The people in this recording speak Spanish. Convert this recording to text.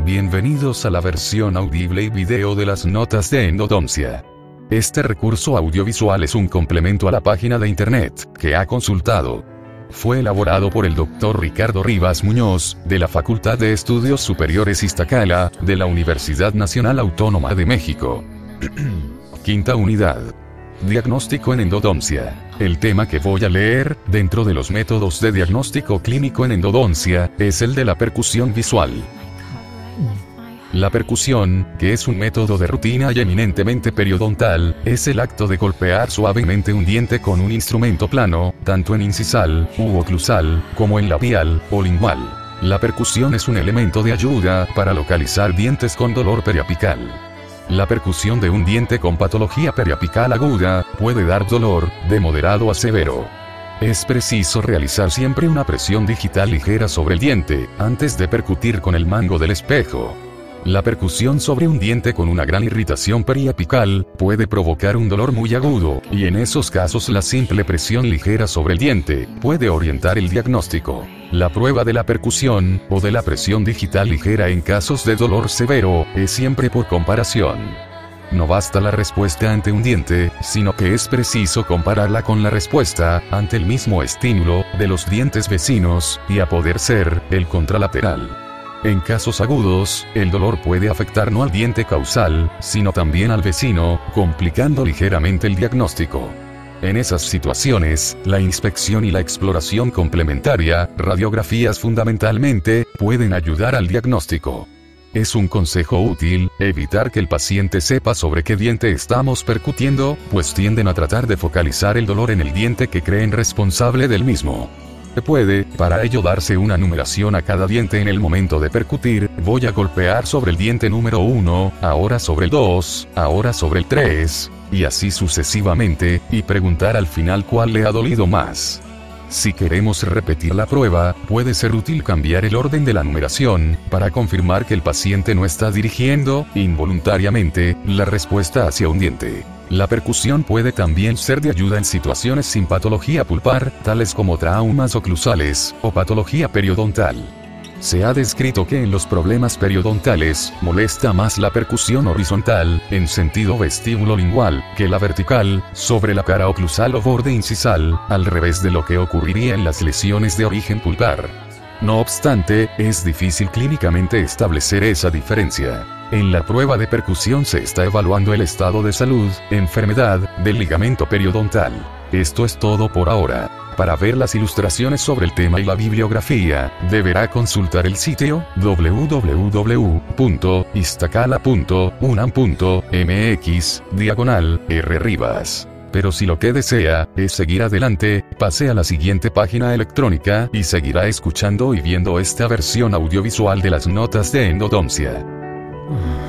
Bienvenidos a la versión audible y video de las notas de endodoncia. Este recurso audiovisual es un complemento a la página de internet que ha consultado. Fue elaborado por el Dr. Ricardo Rivas Muñoz, de la Facultad de Estudios Superiores Iztacala, de la Universidad Nacional Autónoma de México. Quinta unidad. Diagnóstico en endodoncia. El tema que voy a leer, dentro de los métodos de diagnóstico clínico en endodoncia, es el de la percusión visual. La percusión, que es un método de rutina y eminentemente periodontal, es el acto de golpear suavemente un diente con un instrumento plano, tanto en incisal, u oclusal, como en labial, o lingual. La percusión es un elemento de ayuda para localizar dientes con dolor periapical. La percusión de un diente con patología periapical aguda puede dar dolor, de moderado a severo. Es preciso realizar siempre una presión digital ligera sobre el diente, antes de percutir con el mango del espejo. La percusión sobre un diente con una gran irritación periapical puede provocar un dolor muy agudo, y en esos casos la simple presión ligera sobre el diente puede orientar el diagnóstico. La prueba de la percusión, o de la presión digital ligera en casos de dolor severo, es siempre por comparación. No basta la respuesta ante un diente, sino que es preciso compararla con la respuesta ante el mismo estímulo de los dientes vecinos, y a poder ser el contralateral. En casos agudos, el dolor puede afectar no al diente causal, sino también al vecino, complicando ligeramente el diagnóstico. En esas situaciones, la inspección y la exploración complementaria, radiografías fundamentalmente, pueden ayudar al diagnóstico. Es un consejo útil, evitar que el paciente sepa sobre qué diente estamos percutiendo, pues tienden a tratar de focalizar el dolor en el diente que creen responsable del mismo. Puede, para ello, darse una numeración a cada diente en el momento de percutir. Voy a golpear sobre el diente número 1, ahora sobre el 2, ahora sobre el 3, y así sucesivamente, y preguntar al final cuál le ha dolido más. Si queremos repetir la prueba, puede ser útil cambiar el orden de la numeración, para confirmar que el paciente no está dirigiendo, involuntariamente, la respuesta hacia un diente. La percusión puede también ser de ayuda en situaciones sin patología pulpar, tales como traumas oclusales, o patología periodontal. Se ha descrito que en los problemas periodontales, molesta más la percusión horizontal, en sentido vestíbulo-lingual, que la vertical, sobre la cara oclusal o borde incisal, al revés de lo que ocurriría en las lesiones de origen pulpar. No obstante, es difícil clínicamente establecer esa diferencia. En la prueba de percusión se está evaluando el estado de salud, enfermedad, del ligamento periodontal. Esto es todo por ahora. Para ver las ilustraciones sobre el tema y la bibliografía, deberá consultar el sitio www.iztacala.unam.mx/rrivas. Pero si lo que desea es seguir adelante, pase a la siguiente página electrónica y seguirá escuchando y viendo esta versión audiovisual de las notas de endodoncia.